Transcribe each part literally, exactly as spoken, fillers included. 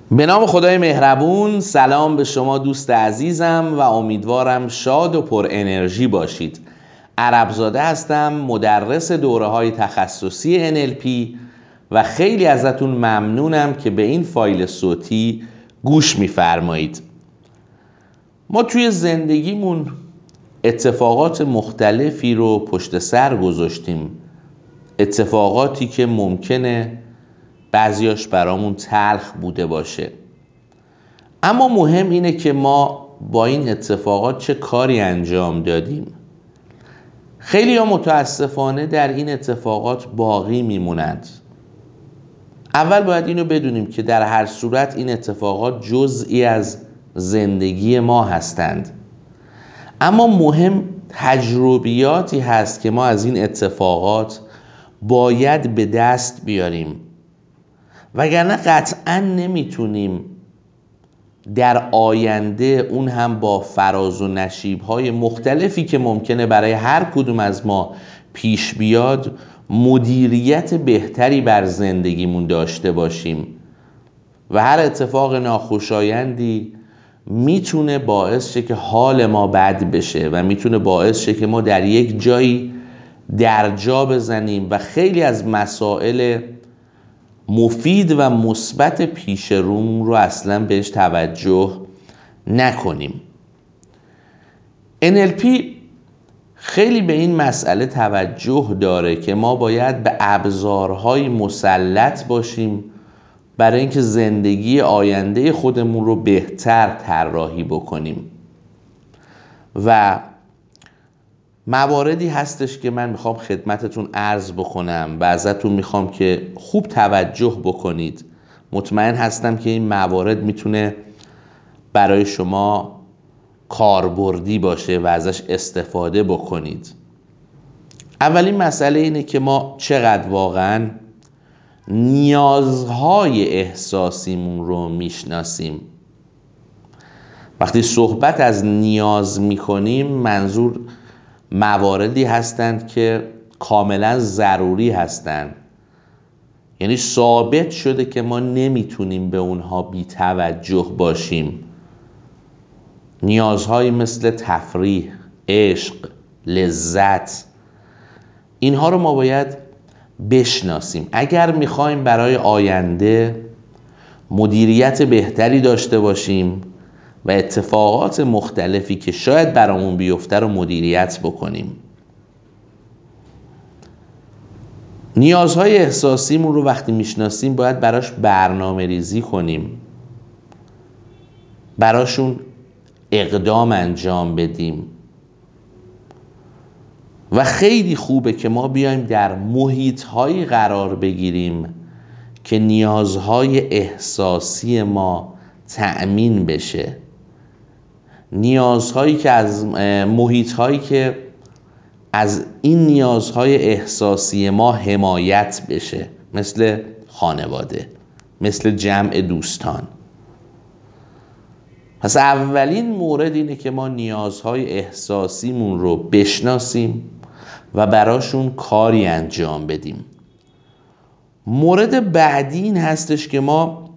به نام خدای مهربون. سلام به شما دوست عزیزم و امیدوارم شاد و پر انرژی باشید. عربزاده هستم، مدرس دوره های تخصصی ان ال پی و خیلی ازتون ممنونم که به این فایل صوتی گوش میفرمایید. ما توی زندگیمون اتفاقات مختلفی رو پشت سر گذاشتیم، اتفاقاتی که ممکنه بعضیاش برامون تلخ بوده باشه، اما مهم اینه که ما با این اتفاقات چه کاری انجام دادیم. خیلی ها متاسفانه در این اتفاقات باقی میمونند. اول باید اینو بدونیم که در هر صورت این اتفاقات جزئی از زندگی ما هستند، اما مهم تجربیاتی هست که ما از این اتفاقات باید به دست بیاریم، وگرنه قطعا نمیتونیم در آینده، اون هم با فراز و نشیب‌های مختلفی که ممکنه برای هر کدوم از ما پیش بیاد، مدیریت بهتری بر زندگیمون داشته باشیم و هر اتفاق ناخوشایندی میتونه باعث شه که حال ما بد بشه و میتونه باعث شه که ما در یک جایی درجا بزنیم و خیلی از مسائل مفید و مثبت پیش روم رو اصلا بهش توجه نکنیم. ان ال پی خیلی به این مسئله توجه داره که ما باید به ابزارهای مسلط باشیم برای اینکه زندگی آینده خودمون رو بهتر طراحی بکنیم و مواردی هستش که من میخوام خدمتتون عرض بکنم و ازتون میخوام که خوب توجه بکنید. مطمئن هستم که این موارد میتونه برای شما کاربردی باشه و ازش استفاده بکنید. اولین مسئله اینه که ما چقدر واقعا نیازهای احساسیمون رو میشناسیم. وقتی صحبت از نیاز میکنیم، منظور مواردی هستند که کاملا ضروری هستند، یعنی ثابت شده که ما نمیتونیم به اونها بی توجه باشیم. نیازهایی مثل تفریح، عشق، لذت، اینها رو ما باید بشناسیم اگر میخوایم برای آینده مدیریت بهتری داشته باشیم و اتفاقات مختلفی که شاید برامون بیفته رو مدیریت بکنیم. نیازهای احساسیمون رو وقتی میشناسیم باید براش برنامه ریزی کنیم، براشون اقدام انجام بدیم و خیلی خوبه که ما بیایم در محیط‌هایی قرار بگیریم که نیازهای احساسی ما تأمین بشه، نیازهایی که از محیط‌هایی که از این نیازهای احساسی ما حمایت بشه، مثل خانواده، مثل جمع دوستان. پس اولین مورد اینه که ما نیازهای احساسیمون رو بشناسیم و براشون کاری انجام بدیم. مورد بعدی این هستش که ما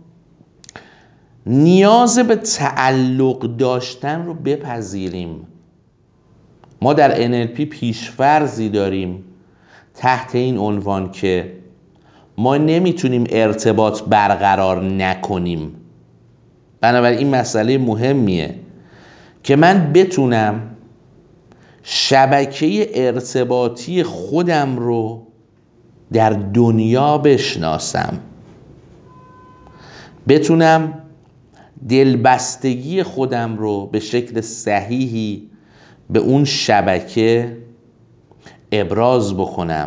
نیاز به تعلق داشتن رو بپذیریم. ما در ان ال پی پیش‌فرضی داریم تحت این عنوان که ما نمیتونیم ارتباط برقرار نکنیم. بنابراین این مسئله مهمیه که من بتونم شبکه ارتباطی خودم رو در دنیا بشناسم، بتونم دلبستگی خودم رو به شکل صحیحی به اون شبکه ابراز بکنم.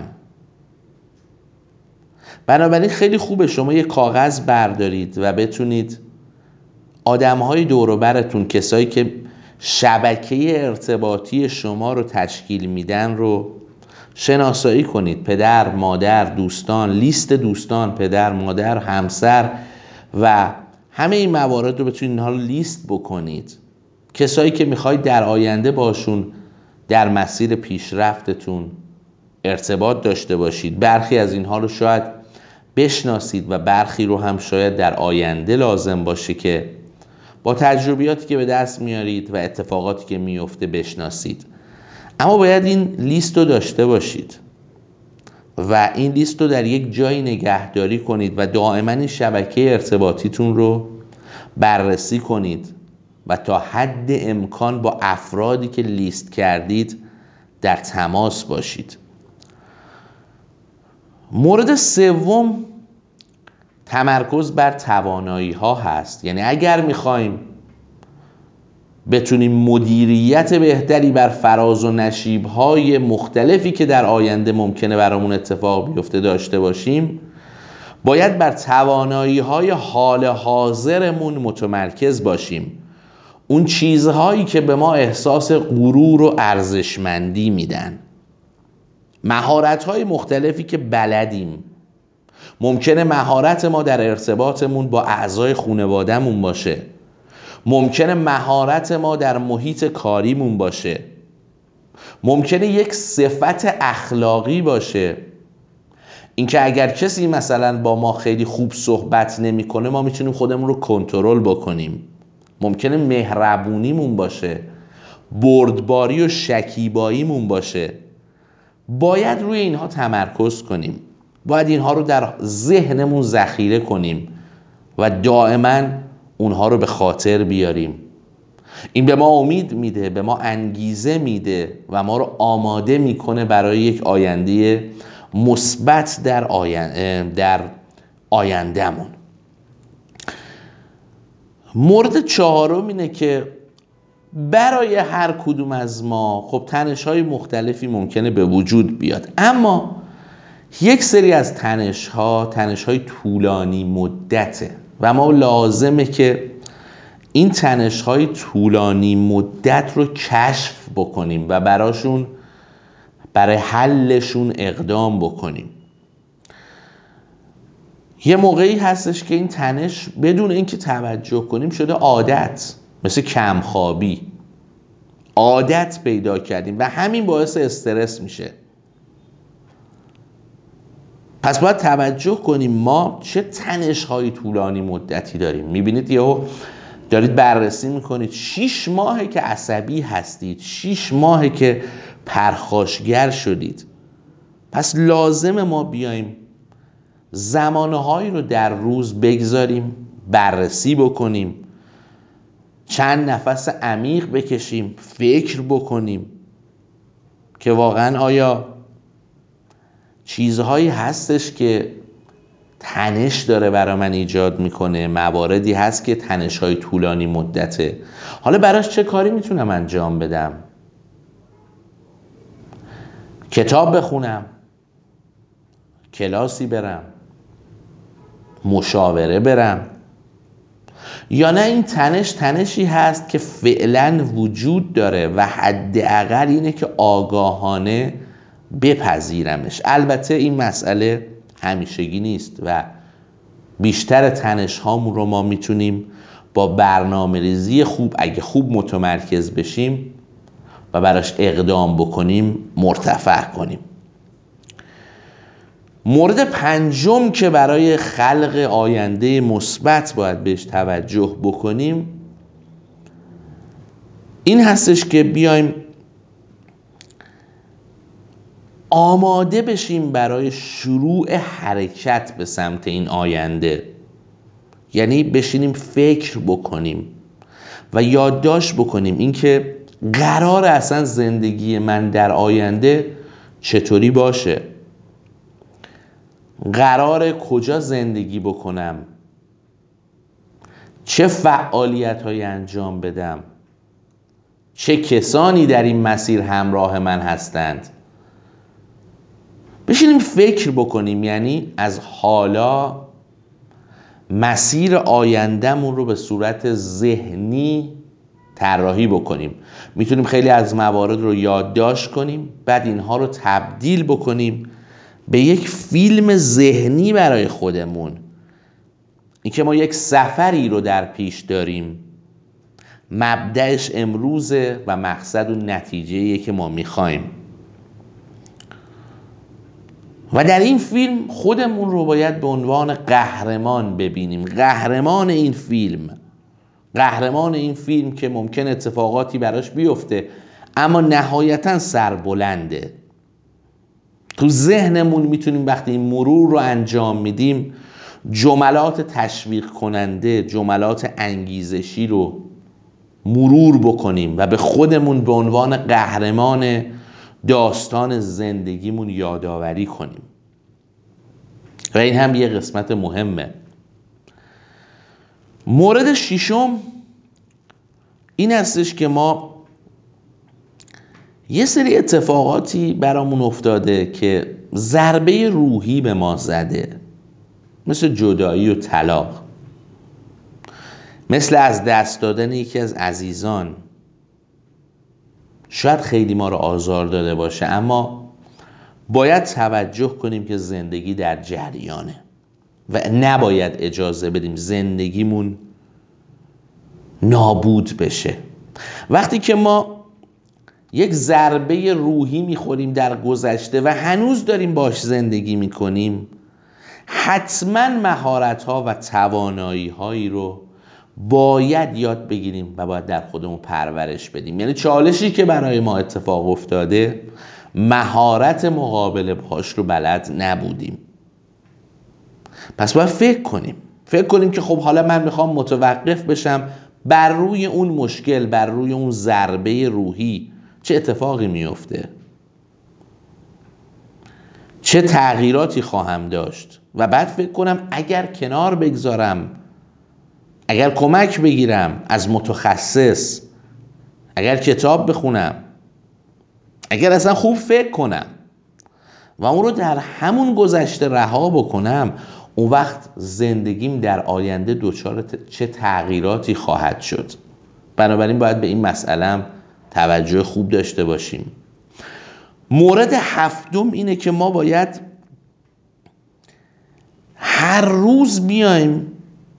بنابراین خیلی خوبه شما یه کاغذ بردارید و بتونید آدم‌های دور و برتون، کسایی که شبکه ارتباطی شما رو تشکیل میدن رو شناسایی کنید. پدر، مادر، دوستان، لیست دوستان، پدر، مادر، همسر و همه این موارد رو بتونید اینها رو لیست بکنید. کسایی که میخواید در آینده باشون در مسیر پیشرفتتون ارتباط داشته باشید. برخی از اینها رو شاید بشناسید و برخی رو هم شاید در آینده لازم باشه که با تجربیاتی که به دست میارید و اتفاقاتی که میفته بشناسید. اما باید این لیست رو داشته باشید و این لیست رو در یک جایی نگهداری کنید و دائما این شبکه ارتباطیتون رو بررسی کنید و تا حد امکان با افرادی که لیست کردید در تماس باشید. مورد سوم تمرکز بر توانایی ها هست. یعنی اگر میخوایم بتونیم مدیریت بهتری بر فراز و نشیب های مختلفی که در آینده ممکنه برامون اتفاق بیفته داشته باشیم، باید بر توانایی های حال حاضرمون متمرکز باشیم. اون چیزهایی که به ما احساس غرور و ارزشمندی میدن، مهارت های مختلفی که بلدیم. ممکنه مهارت ما در ارتباطمون با اعضای خانواده‌مون باشه، ممکنه مهارت ما در محیط کاریمون باشه، ممکنه یک صفت اخلاقی باشه، اینکه اگر کسی مثلا با ما خیلی خوب صحبت نمیکنه ما میتونیم خودمون رو کنترل بکنیم. ممکنه مهربونیمون باشه، بردباری و شکیباییمون باشه. باید روی اینها تمرکز کنیم، باید اینها رو در ذهنمون ذخیره کنیم و دائما اونها رو به خاطر بیاریم. این به ما امید میده، به ما انگیزه میده و ما رو آماده میکنه برای یک آینده مثبت در آینده در آیندهمون. مورد چهارم اینه که برای هر کدوم از ما خب تنش‌های مختلفی ممکنه به وجود بیاد، اما یک سری از تنش‌ها تنش‌های طولانی مدته و ما لازمه که این تنش‌های طولانی مدت رو کشف بکنیم و براشون برای حلشون اقدام بکنیم. یه موقعی هستش که این تنش بدون اینکه توجه کنیم شده عادت، مثل کمخوابی. عادت پیدا کردیم و همین باعث استرس میشه. پس باید توجه کنیم ما چه تنش‌های طولانی مدتی داریم. میبینید یهو دارید بررسی میکنید شیش ماهه که عصبی هستید، شیش ماهه که پرخاشگر شدید. پس لازمه ما بیایم زمانهایی رو در روز بگذاریم، بررسی بکنیم، چند نفس عمیق بکشیم، فکر بکنیم که واقعا آیا چیزهایی هستش که تنش داره برای من ایجاد میکنه، مواردی هست که تنش‌های طولانی مدته، حالا براش چه کاری میتونم انجام بدم؟ کتاب بخونم، کلاسی برم، مشاوره برم، یا نه این تنش تنشی هست که فعلا وجود داره و حداقل اینه که آگاهانه بپذیرمش. البته این مسئله همیشگی نیست و بیشتر تنش هامون رو ما میتونیم با برنامه ریزی خوب، اگه خوب متمرکز بشیم و براش اقدام بکنیم، مرتفع کنیم. مورد پنجم که برای خلق آینده مثبت باید بهش توجه بکنیم این هستش که بیایم آماده بشیم برای شروع حرکت به سمت این آینده. یعنی بشینیم فکر بکنیم و یادداشت بکنیم اینکه قراره اصلا زندگی من در آینده چطوری باشه، قراره کجا زندگی بکنم، چه فعالیت‌هایی انجام بدم، چه کسانی در این مسیر همراه من هستند. بشینیم فکر بکنیم، یعنی از حالا مسیر آیندهمون رو به صورت ذهنی طراحی بکنیم. میتونیم خیلی از موارد رو یادداشت کنیم، بعد اینها رو تبدیل بکنیم به یک فیلم ذهنی برای خودمون. اینکه ما یک سفری رو در پیش داریم، مبدأش امروزه و مقصد و نتیجه‌ایه که ما میخوایم. و در این فیلم خودمون رو باید به عنوان قهرمان ببینیم. قهرمان این فیلم قهرمان این فیلم که ممکن اتفاقاتی براش بیفته اما نهایتا سربلنده. تو ذهنمون میتونیم وقتی این مرور رو انجام میدیم جملات تشویق کننده، جملات انگیزشی رو مرور بکنیم و به خودمون به عنوان قهرمان داستان زندگیمون یادآوری کنیم. و این هم یه قسمت مهمه. مورد ششم این هستش که ما یه سری اتفاقاتی برامون افتاده که ضربه روحی به ما زده، مثل جدایی و طلاق، مثل از دست دادن یکی از عزیزان. شاید خیلی ما رو آزار داده باشه اما باید توجه کنیم که زندگی در جریانه و نباید اجازه بدیم زندگیمون نابود بشه. وقتی که ما یک ضربه روحی میخوریم در گذشته و هنوز داریم باش زندگی میکنیم، حتما مهارت‌ها و توانایی‌هایی رو باید یاد بگیریم و باید در خودمون پرورش بدیم. یعنی چالشی که برای ما اتفاق افتاده مهارت مقابله باهاش رو بلد نبودیم. پس باید فکر کنیم فکر کنیم که خب حالا من میخوام متوقف بشم بر روی اون مشکل، بر روی اون ضربه روحی چه اتفاقی میفته، چه تغییراتی خواهم داشت و بعد فکر کنم اگر کنار بگذارم، اگر کمک بگیرم از متخصص، اگر کتاب بخونم، اگر اصلا خوب فکر کنم و اون رو در همون گذشته رها بکنم، اون وقت زندگیم در آینده دچار چه تغییراتی خواهد شد. بنابراین باید به این مسئله توجه خوب داشته باشیم. مورد هفتم اینه که ما باید هر روز بیایم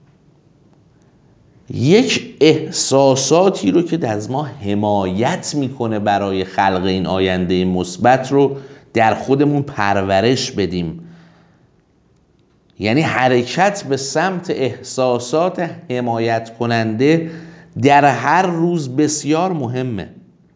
یک احساساتی رو که از ما حمایت میکنه برای خلق این آینده مثبت رو در خودمون پرورش بدیم. یعنی حرکت به سمت احساسات حمایت کننده در هر روز بسیار مهمه.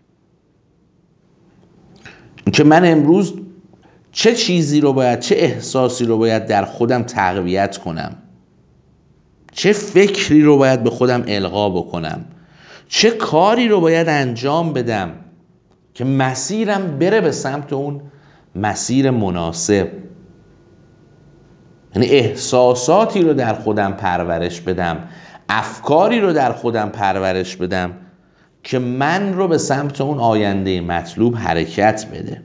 که من امروز چه چیزی رو باید، چه احساسی رو باید در خودم تقویت کنم، چه فکری رو باید به خودم القا بکنم، چه کاری رو باید انجام بدم که مسیرم بره به سمت اون مسیر مناسب. یعنی احساساتی رو در خودم پرورش بدم، افکاری رو در خودم پرورش بدم که من رو به سمت اون آینده مطلوب حرکت بده.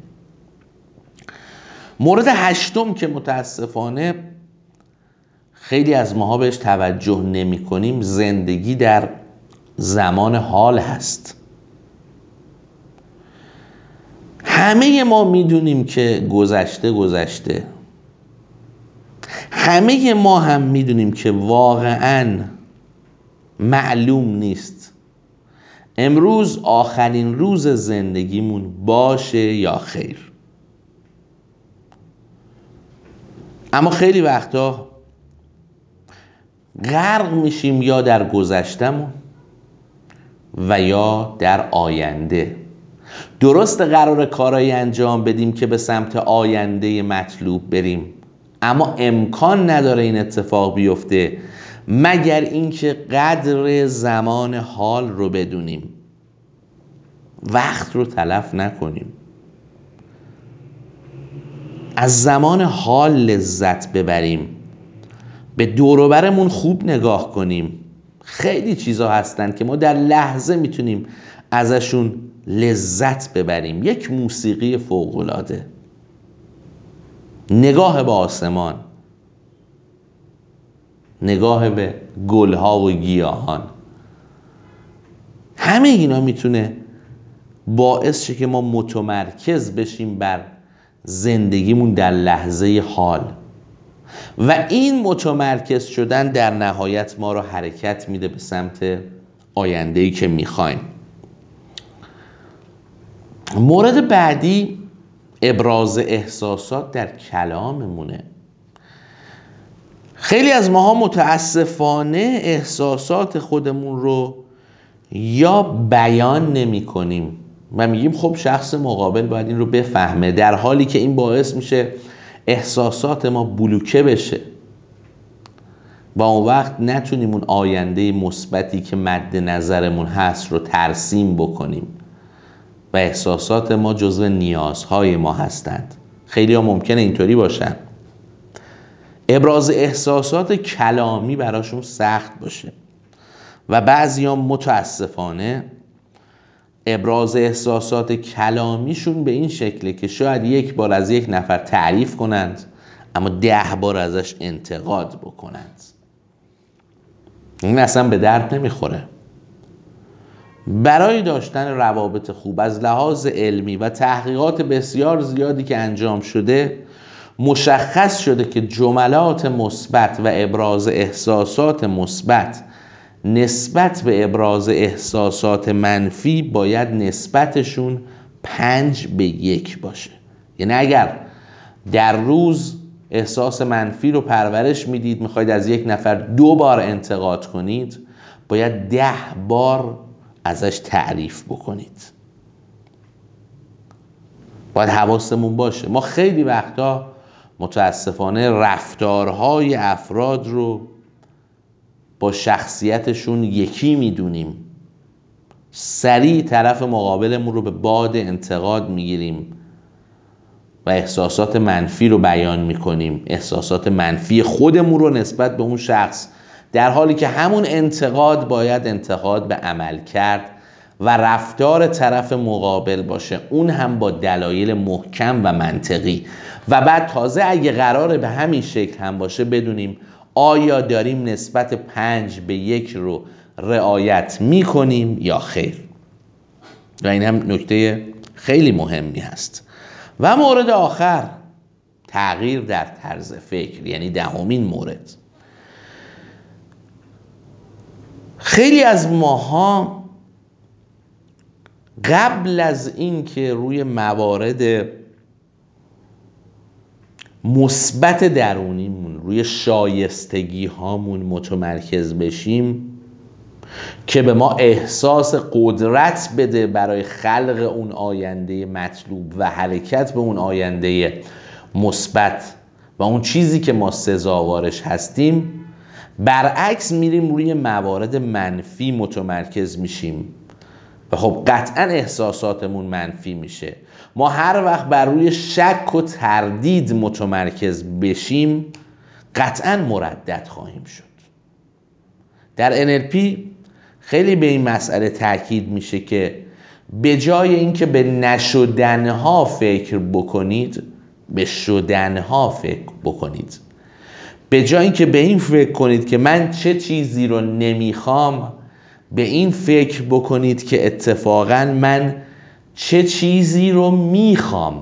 مورد هشتم که متاسفانه خیلی از ماها بهش توجه نمی کنیم، زندگی در زمان حال هست. همه ما میدونیم که گذشته گذشته، همه ما هم میدونیم که واقعاً معلوم نیست امروز آخرین روز زندگیمون باشه یا خیر. اما خیلی وقتا غرق میشیم یا در گذشتمون و یا در آینده. درست قرار کارایی انجام بدیم که به سمت آینده مطلوب بریم، اما امکان نداره این اتفاق بیفته مگر اینکه قدر زمان حال رو بدونیم، وقت رو تلف نکنیم، از زمان حال لذت ببریم، به دور و برمون خوب نگاه کنیم. خیلی چیزا هستن که ما در لحظه میتونیم ازشون لذت ببریم. یک موسیقی فوق‌العاده، نگاه به آسمان، نگاه به گلها و گیاهان، همه اینا میتونه باعث شه که ما متمرکز بشیم بر زندگیمون در لحظه حال و این متمرکز شدن در نهایت ما رو حرکت میده به سمت آینده‌ای که میخوایم. مورد بعدی ابراز احساسات در کلاممونه. خیلی از ماها متاسفانه احساسات خودمون رو یا بیان نمی کنیم و میگیم خب شخص مقابل باید این رو بفهمه، در حالی که این باعث میشه احساسات ما بلوکه بشه و اون وقت نتونیم اون آینده مثبتی که مد نظرمون هست رو ترسیم بکنیم و احساسات ما جزو نیازهای ما هستند. خیلی ها ممکنه اینطوری باشن، ابراز احساسات کلامی براشون سخت باشه و بعضی ها متاسفانه ابراز احساسات کلامیشون به این شکله که شاید یک بار از یک نفر تعریف کنند اما ده بار ازش انتقاد بکنند. این اصلا به درد نمیخوره. برای داشتن روابط خوب از لحاظ علمی و تحقیقات بسیار زیادی که انجام شده مشخص شده که جملات مثبت و ابراز احساسات مثبت نسبت به ابراز احساسات منفی باید نسبتشون پنج به یک باشه. یعنی اگر در روز احساس منفی رو پرورش میدید، میخواید از یک نفر دو بار انتقاد کنید، باید ده بار ازش تعریف بکنید. باید حواسمون باشه. ما خیلی وقتا متاسفانه رفتارهای افراد رو با شخصیتشون یکی میدونیم، سریع طرف مقابلمون رو به باد انتقاد میگیریم و احساسات منفی رو بیان میکنیم، احساسات منفی خودمون رو نسبت به اون شخص، در حالی که همون انتقاد باید انتقاد به عمل کرد و رفتار طرف مقابل باشه، اون هم با دلایل محکم و منطقی. و بعد تازه اگه قراره به همین شکل هم باشه بدونیم آیا داریم نسبت پنج به یک رو رعایت میکنیم یا خیر. و این هم نکته خیلی مهمی هست. و مورد آخر، تغییر در طرز فکر، یعنی دهمین مورد. خیلی از ماها قبل از این که روی موارد مثبت درونیمون، روی شایستگی هامون متمرکز بشیم که به ما احساس قدرت بده برای خلق اون آینده مطلوب و حرکت به اون آینده مثبت و اون چیزی که ما سزاوارش هستیم، برعکس میریم روی موارد منفی متمرکز میشیم و خب قطعا احساساتمون منفی میشه. ما هر وقت بر روی شک و تردید متمرکز بشیم قطعا مردد خواهیم شد. در ان ال پی خیلی به این مسئله تاکید میشه که به جای اینکه به نشدنها فکر بکنید، به شدنها فکر بکنید. به جای اینکه به این فکر کنید که من چه چیزی رو نمیخوام، به این فکر بکنید که اتفاقاً من چه چیزی رو میخوام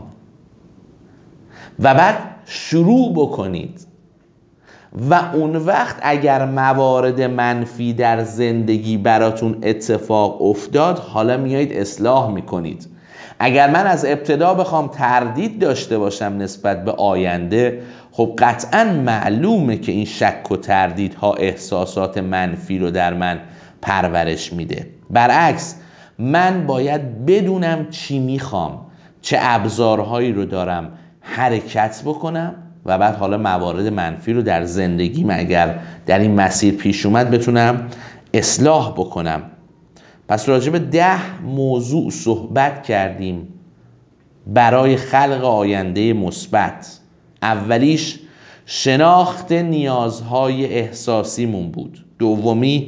و بعد شروع بکنید. و اون وقت اگر موارد منفی در زندگی براتون اتفاق افتاد، حالا میایید اصلاح میکنید. اگر من از ابتدا بخوام تردید داشته باشم نسبت به آینده، خب قطعاً معلومه که این شک و تردیدها احساسات منفی رو در من پرورش میده. برعکس من باید بدونم چی میخوام، چه ابزارهایی رو دارم حرکت بکنم و بعد حالا موارد منفی رو در زندگیم اگر در این مسیر پیش اومد بتونم اصلاح بکنم. پس راجع به ده موضوع صحبت کردیم برای خلق آینده مثبت. اولیش شناخت نیازهای احساسیمون بود. دومی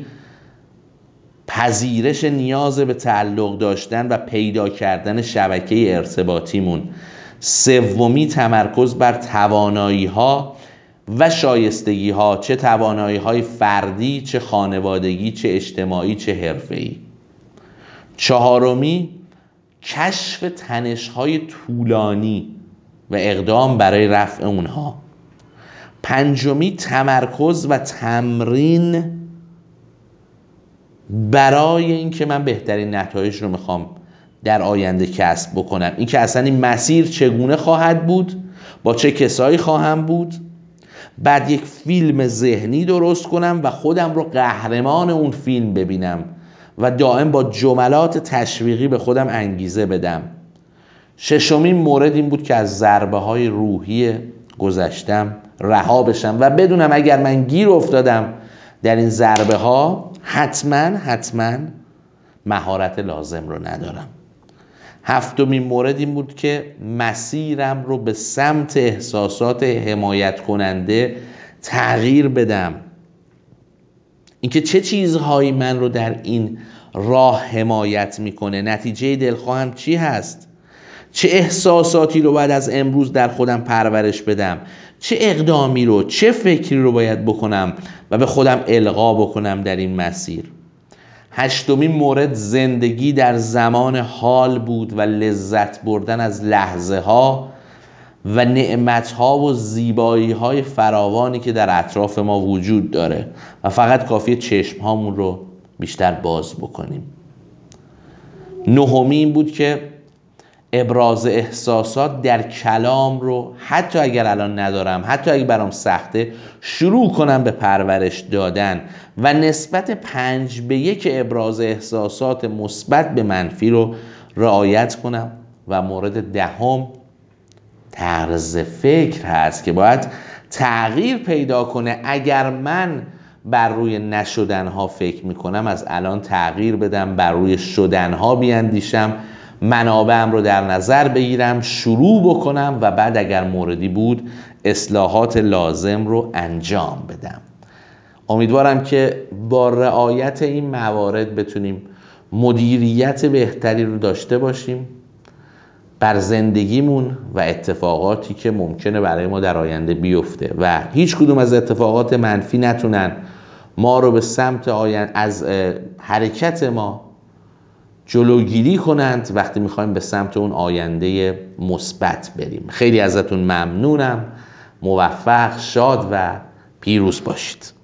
پذیرش نیاز به تعلق داشتن و پیدا کردن شبکه ارتباطیمون. سومی تمرکز بر توانایی ها و شایستگی ها، چه توانایی های فردی، چه خانوادگی، چه اجتماعی، چه حرفه‌ای. چهارمی کشف تنش های طولانی و اقدام برای رفع اونها. پنجمی تمرکز و تمرین برای اینکه من بهترین نتایج رو میخوام در آینده کسب بکنم. این که اصلا این مسیر چگونه خواهد بود، با چه کسایی خواهم بود. بعد یک فیلم ذهنی درست کنم و خودم رو قهرمان اون فیلم ببینم و دائم با جملات تشویقی به خودم انگیزه بدم. ششمین مورد این بود که از ضربه های روحی گذشتم رها بشم و بدونم اگر من گیر افتادم در این ضربه ها حتما حتما مهارت لازم رو ندارم. هفتمین مورد این بود که مسیرم رو به سمت احساسات حمایت کننده تغییر بدم. اینکه چه چیزهایی من رو در این راه حمایت میکنه، نتیجه دلخواهم چی هست، چه احساساتی رو باید از امروز در خودم پرورش بدم، چه اقدامی رو، چه فکری رو باید بکنم و به خودم القا بکنم در این مسیر. هشتمین مورد زندگی در زمان حال بود و لذت بردن از لحظه ها و نعمت ها و زیبایی های فراوانی که در اطراف ما وجود داره و فقط کافیه چشم هامون رو بیشتر باز بکنیم. نهمین بود که ابراز احساسات در کلام رو حتی اگر الان ندارم، حتی اگر برام سخته، شروع کنم به پرورش دادن و نسبت پنج به یک ابراز احساسات مثبت به منفی رو رعایت کنم. و مورد دهم طرز فکر هست که باید تغییر پیدا کنه. اگر من بر روی نشدنها فکر میکنم، از الان تغییر بدم، بر روی شدنها بیاندیشم، منابعم رو در نظر بگیرم، شروع بکنم و بعد اگر موردی بود اصلاحات لازم رو انجام بدم. امیدوارم که با رعایت این موارد بتونیم مدیریت بهتری رو داشته باشیم بر زندگیمون و اتفاقاتی که ممکنه برای ما در آینده بیفته و هیچ کدوم از اتفاقات منفی نتونن ما رو به سمت آینده از حرکت ما جلوگیری کنند وقتی میخوایم به سمت اون آینده مثبت بریم. خیلی ازتون ممنونم. موفق، شاد و پیروز باشید.